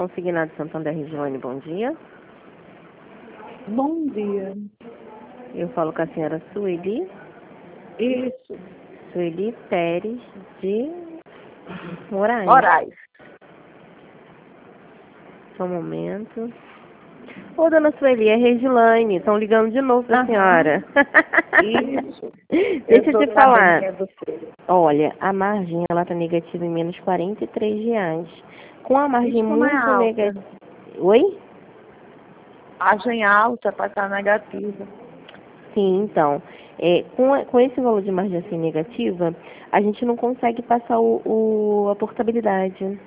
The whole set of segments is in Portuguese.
Consignado Santander, Regiane, bom dia. Bom dia. Eu falo com a senhora Sueli. Isso. Sueli Pérez de Moraes. Moraes. Só um momento. Ô, dona Sueli, é Regilane. Estão ligando de novo para a senhora. Isso. Deixa eu te falar. Que é você. Olha, a margem ela tá negativa em menos R$ 43. Com a margem Isso como é muito alta. negativa. Oi? Margem alta para estar negativa. Sim, então. Com esse valor de margem assim negativa, a gente não consegue passar a portabilidade.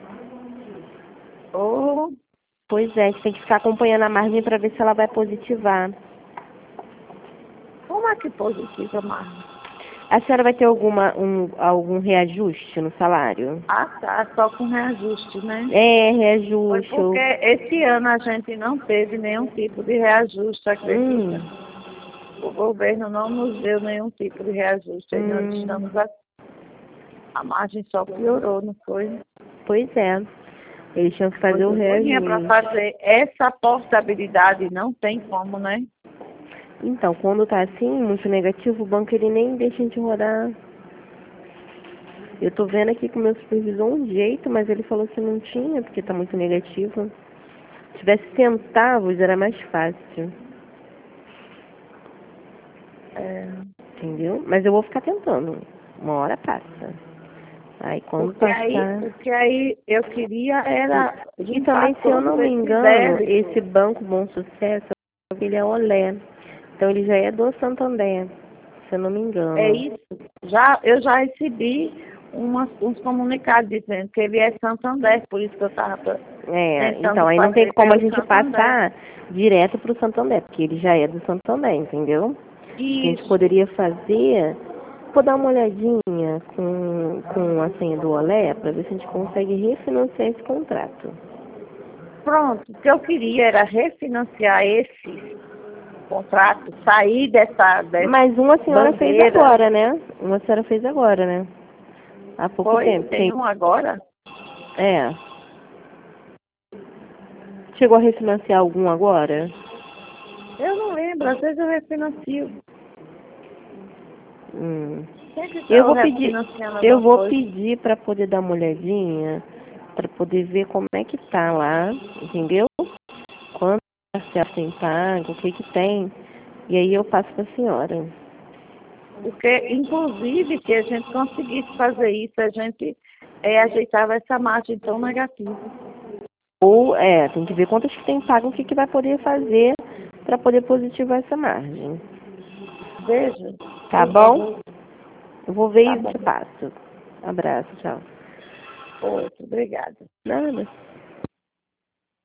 Oh, Pois é, a gente tem que ficar acompanhando a margem para ver se ela vai positivar. como é que positiva margem? A senhora vai ter algum reajuste no salário? Ah, tá. Só com reajuste, né? É, Foi reajuste. porque esse ano a gente não teve nenhum tipo de reajuste, acredita? O governo não nos deu nenhum tipo de reajuste. Aí nós estamos a margem só piorou, não foi? Pois é. Eles tinham que fazer o reajuste. Para fazer essa portabilidade não tem como, né? Então, quando tá assim, muito negativo, o banco ele nem deixa a gente rodar. Eu tô vendo aqui com o meu supervisor um jeito, mas ele falou que não tinha, porque tá muito negativo. Se tivesse centavos, era mais fácil. Entendeu? Mas eu vou ficar tentando. Uma hora passa. Aí quando passar... O que aí eu queria era E também, se eu não me engano, esse Banco Bom Sucesso, ele é Olé. Então ele já é do Santander, se eu não me engano. É isso. Eu já recebi uns comunicados dizendo que ele é Santander, por isso que eu estava Então aí não tem como a gente passar direto para o Santander, porque ele já é do Santander, entendeu? A gente poderia fazer, vou dar uma olhadinha com a senha do Olé, para ver se a gente consegue refinanciar esse contrato. Pronto, o que eu queria era refinanciar esse contrato, sair dessa Mas uma senhora fez bandeira. agora, né? Uma senhora fez agora, né? Há pouco tempo. Tem um agora? É. Chegou a refinanciar algum agora? Eu não lembro, às vezes eu refinancio. Eu vou pedir para poder dar uma olhadinha, para poder ver como é que tá lá, entendeu? Quanto parcela tem pago, o que que tem. E aí eu passo para a senhora. Porque, inclusive, se a gente conseguisse fazer isso, a gente ajeitava essa margem tão negativa. Ou, tem que ver quantas que tem pago, o que que vai poder fazer para poder positivar essa margem. Veja. Tá bom? Eu vou ver e te passo. Abraço, tchau. Outro, obrigada. Nada.